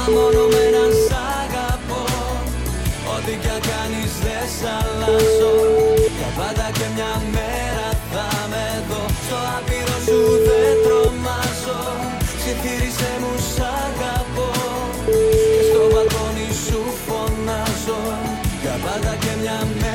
μόνο με να σ' αγαπώ. Ό,τι κι αν κάνεις δεν σ' αλλάζω. Για πάντα και μια μέρα θα με δω. Στο άπειρο σου δεν τρομάζω. Ψιθύρισε μου σ' αγαπώ. Και στο μπαλκόνι σου φωνάζω. Για πάντα και μια μέρα